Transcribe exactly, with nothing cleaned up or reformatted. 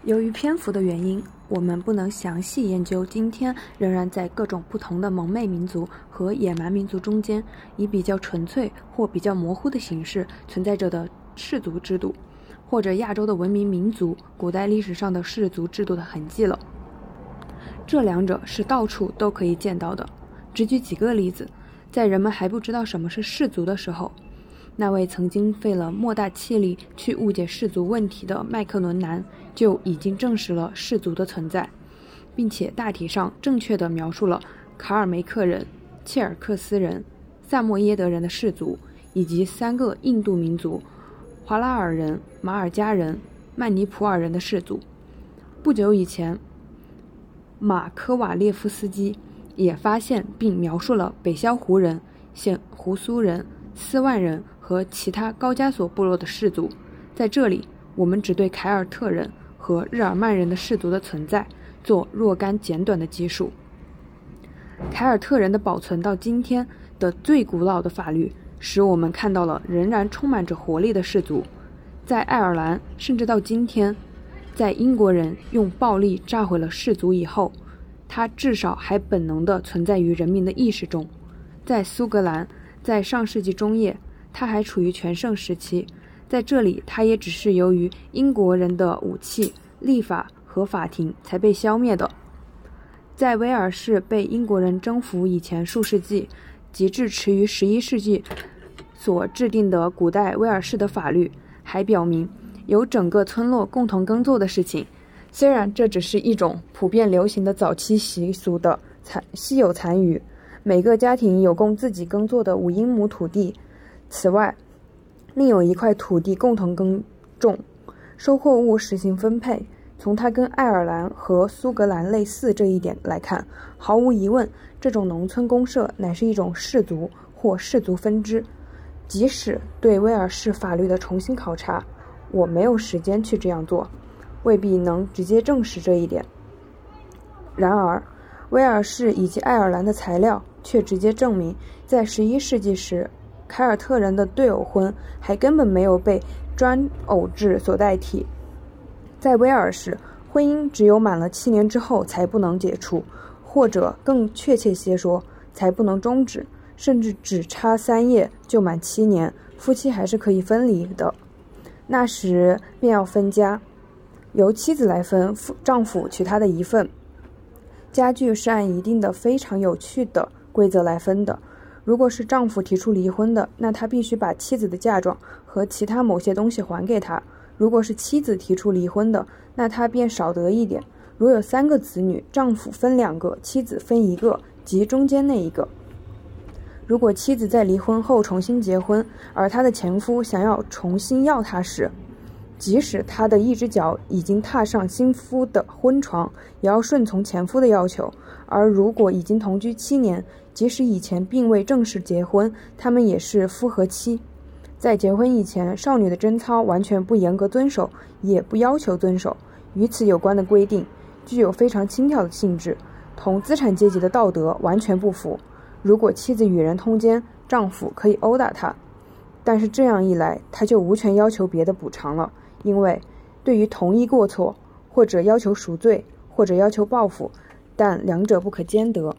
由于篇幅的原因，我们不能详细研究今天仍然在各种不同的蒙昧民族和野蛮民族中间以比较纯粹或比较模糊的形式存在着的氏族制度，或者亚洲的文明民族古代历史上的氏族制度的痕迹了。这两者是到处都可以见到的。只举几个例子，在人们还不知道什么是氏族的时候，那位曾经费了莫大气力去误解氏族问题的麦克伦南就已经证实了氏族的存在，并且大体上正确地描述了卡尔梅克人、切尔克斯人、萨莫耶德人的氏族，以及三个印度民族华拉尔人、马尔加人、曼尼普尔人的氏族。不久以前，马科瓦列夫斯基也发现并描述了北萧胡人、现胡苏人、斯万人和其他高加索部落的氏族。在这里，我们只对凯尔特人和日耳曼人的氏族的存在做若干简短的记述。凯尔特人的保存到今天的最古老的法律，使我们看到了仍然充满着活力的氏族。在爱尔兰，甚至到今天，在英国人用暴力炸毁了氏族以后，它至少还本能地存在于人民的意识中。在苏格兰，在上世纪中叶，它还处于全盛时期，在这里它也只是由于英国人的武器、立法和法庭才被消灭的。在威尔士被英国人征服以前数世纪，及至迟于十一世纪所制定的古代威尔士的法律还表明由整个村落共同耕作的事情。虽然这只是一种普遍流行的早期习俗的残稀有残余，每个家庭有供自己耕作的五英亩土地，此外另有一块土地共同耕种，收获物实行分配。从它跟爱尔兰和苏格兰类似这一点来看，毫无疑问，这种农村公社乃是一种氏族或氏族分支。即使对威尔士法律的重新考察，我没有时间去这样做，未必能直接证实这一点。然而，威尔士以及爱尔兰的材料却直接证明，在十一世纪时，凯尔特人的对偶婚还根本没有被专偶制所代替。在威尔士，婚姻只有满了七年之后才不能解除，或者更确切些说，才不能终止，甚至只差三页就满七年，夫妻还是可以分离的。那时便要分家，由妻子来分，丈夫取她的一份。家具是按一定的非常有趣的规则来分的。如果是丈夫提出离婚的，那他必须把妻子的嫁妆和其他某些东西还给他。如果是妻子提出离婚的，那他便少得一点。如有三个子女，丈夫分两个，妻子分一个，即中间那一个。如果妻子在离婚后重新结婚，而她的前夫想要重新要她时，即使她的一只脚已经踏上新夫的婚床，也要顺从前夫的要求。而如果已经同居七年，即使以前并未正式结婚，他们也是夫和妻。在结婚以前，少女的贞操完全不严格遵守，也不要求遵守。与此有关的规定具有非常轻佻的性质，同资产阶级的道德完全不符。如果妻子与人通奸，丈夫可以殴打她，但是这样一来，他就无权要求别的补偿了，因为对于同一过错，或者要求赎罪，或者要求报复，但两者不可兼得。